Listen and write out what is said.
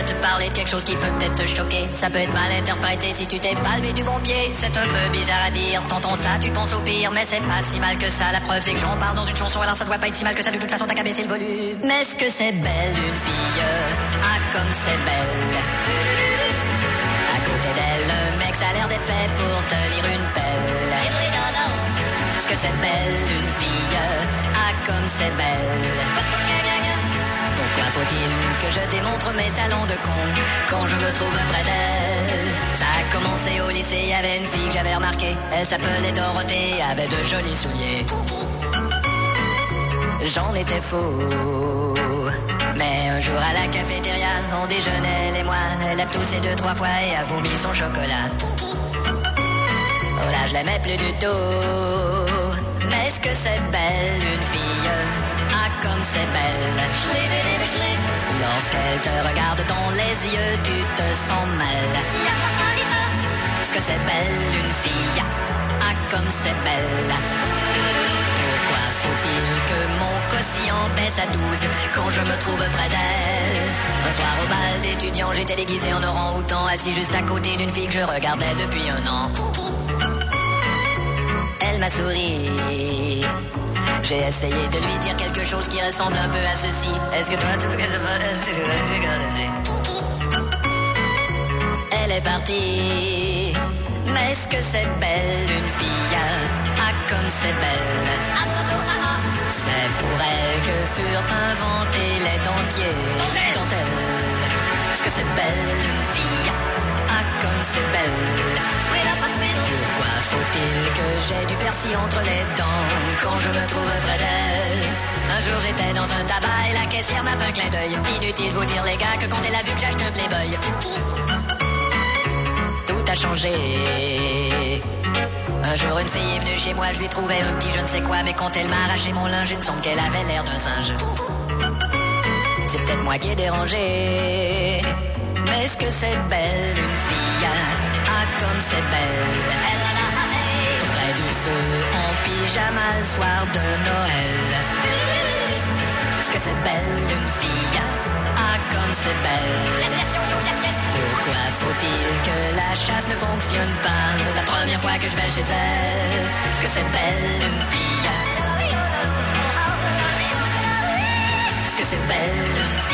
te parler de quelque chose qui peut peut-être te choquer. Ça peut être mal interprété si tu t'es pas levé du bon pied. C'est un peu bizarre à dire, t'entends ça, tu penses au pire. Mais c'est pas si mal que ça, la preuve c'est que j'en parle dans une chanson. Alors ça doit pas être si mal que ça, de toute façon t'as qu'à baisser le volume. Mais est-ce que c'est belle une fille? Ah comme c'est belle. À côté d'elle, le mec ça a l'air d'être fait pour tenir une pelle. Est-ce que c'est belle une fille? Ah comme c'est belle. Pourquoi faut-il que je démontre mes talents de con quand je me trouve près d'elle? Ça a commencé au lycée, il y avait une fille que j'avais remarquée. Elle s'appelait Dorothée, avait de jolis souliers. J'en étais fou. Mais un jour à la cafétéria, on déjeunait, elle et moi. Elle a toussé 2-3 fois et a vomi son chocolat. Oh là, je l'aimais plus du tout. Mais est-ce que c'est belle une fille? Ah comme c'est belle. Lorsqu'elle te regarde dans les yeux, tu te sens mal. Est-ce que c'est belle une fille? Ah comme c'est belle. Pourquoi faut-il que mon quotient baisse à 12 quand je me trouve près d'elle? Un soir au bal d'étudiants, j'étais déguisé en orang-outan, assis juste à côté d'une fille que je regardais depuis un an. Elle m'a souri. J'ai essayé de lui dire quelque chose qui ressemble un peu à ceci. Est-ce que toi tu veux que ça Elle est partie. Mais est-ce que c'est belle une fille? Ah comme c'est belle. C'est pour elle que furent inventés les dentelles. Est-ce que c'est belle une fille? Ah comme c'est belle. Pourquoi faut-il que j'ai du persil entre les dents quand je me trouve près d'elle? Un jour j'étais dans un tabac et la caissière m'a fait un clin d'œil. Inutile vous dire les gars que quand elle a vu que j'achetais un Playboy, tout a changé. Un jour une fille est venue chez moi, je lui trouvais un petit je ne sais quoi, mais quand elle m'a arraché mon linge, il me semble qu'elle avait l'air d'un singe. C'est peut-être moi qui ai dérangé. Mais est-ce que c'est belle une fille? Ah comme c'est belle. Près du feu en pyjama le soir de Noël. Est-ce que c'est belle une fille? Ah comme c'est belle. Pourquoi faut-il que la chasse ne fonctionne pas la première fois que je vais chez elle? Est-ce que c'est belle une fille? Est-ce que c'est belle une fille?